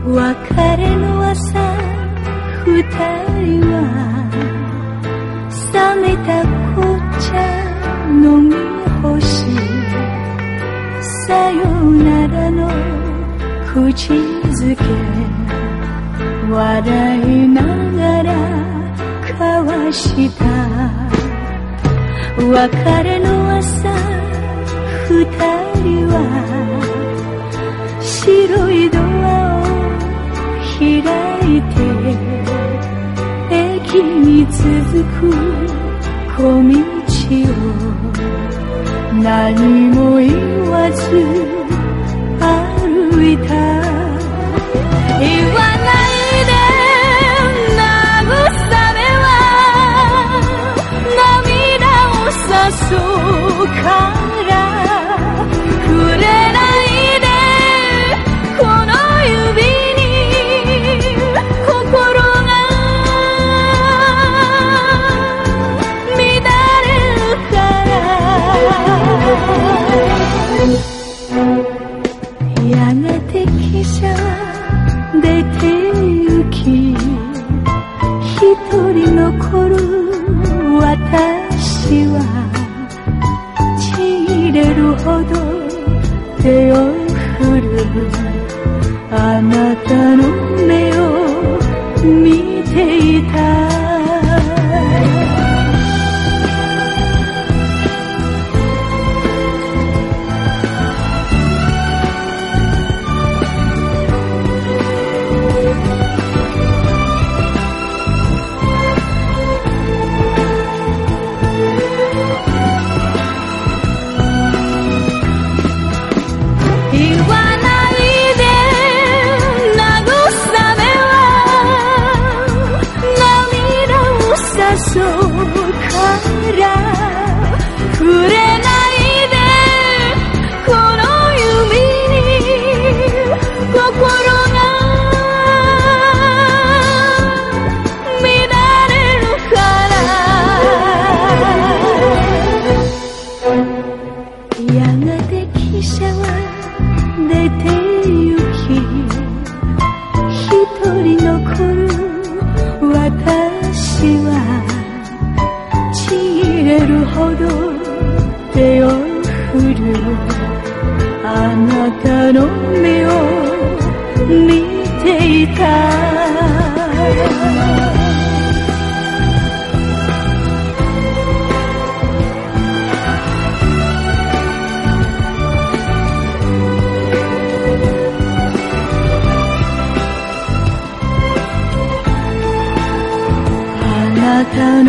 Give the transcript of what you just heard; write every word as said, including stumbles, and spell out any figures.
別れの朝二人は冷めた紅茶飲み干し、さよならの口づけ笑いながら交わした。別れの朝二人は白いドアを開いて駅に続く小道を何も言わず歩いた。言わないで慰めは涙を誘うから触れないでこの指に心が乱れるからやがて汽車は出て行き一人残る私はちぎれるほど手を振るあなたの目を見ていた。そうから触れないでこの指に心が乱れるからやがて汽車は出て行き一人残る私はちぎれるほど手を振るあなたの目を見ていた。あなたの